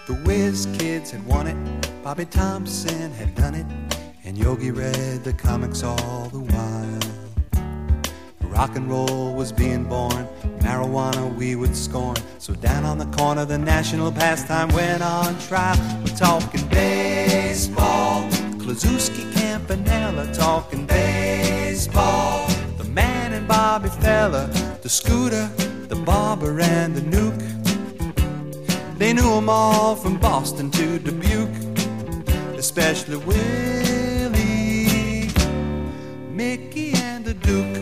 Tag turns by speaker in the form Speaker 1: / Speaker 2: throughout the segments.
Speaker 1: The Whiz Kids had won it, Bobby Thompson had done it, and Yogi read the comics all the while. Rock and roll was being born, marijuana we would scorn. So down on the corner the national pastime went on trial. We're talking baseball, Klazuski, Campanella, talking baseball. The Man and Bobby Fella, the Scooter, the Barber and the Nuke. They knew them all from Boston to Dubuque, especially Willie, Mickey and the Duke.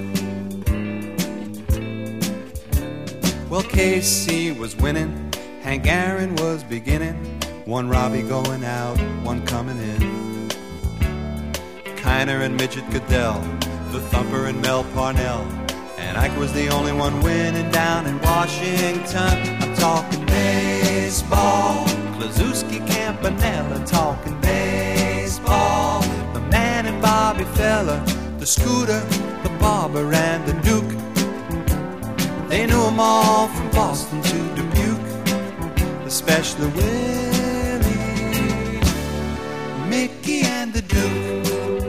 Speaker 1: Well, Casey was winning, Hank Aaron was beginning, one Robbie going out, one coming in. Kiner and Midget Goodell, the Thumper and Mel Parnell, and Ike was the only one winning down in Washington. I'm talking baseball, Klazuski, Campanella, talking baseball. The Man and Bobby Fella, the Scooter, the Barber and the Duke. They knew them all from Boston to Dubuque, especially Willie, Mickey and the Duke.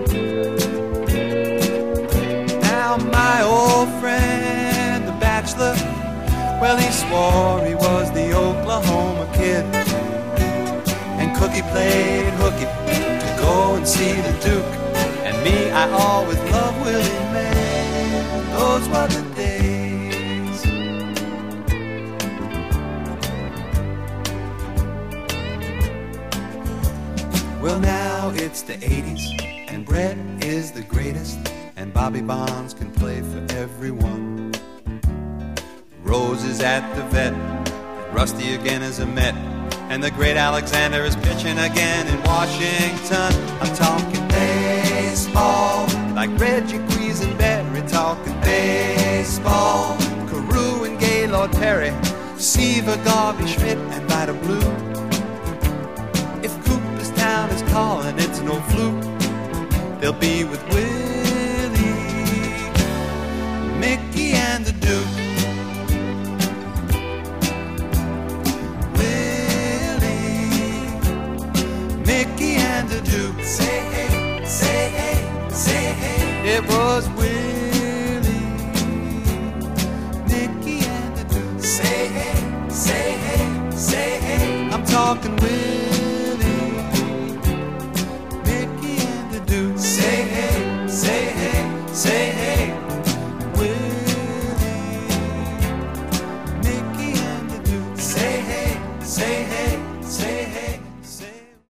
Speaker 1: Now my old friend, the bachelor, well, he swore he was the Oklahoma Kid, and Cookie played hooky to go and see the Duke. And me, I always loved Willie, man, those were the days. Well, now it's the 80s, and Brett is the greatest, and Bobby Bonds can play for everyone. Rose is at the vet, and Rusty again is a Met, and the great Alexander is pitching again in Washington. I'm talking baseball, like Reggie Quisenberry, talking baseball. Carew and Gaylord Perry, Seaver, Garvey, Schmidt, and Vida Blue. If Cooperstown is calling, it's no fluke. They'll be with Willie, Mickey and the Duke. Willie, Mickey and the Duke. Say hey, say hey, say hey. It was Willie, Mickey and the Duke. Say hey, say hey, say hey. I'm talking Willie, say hey, Willie, Mickey and the Duke. Say hey, say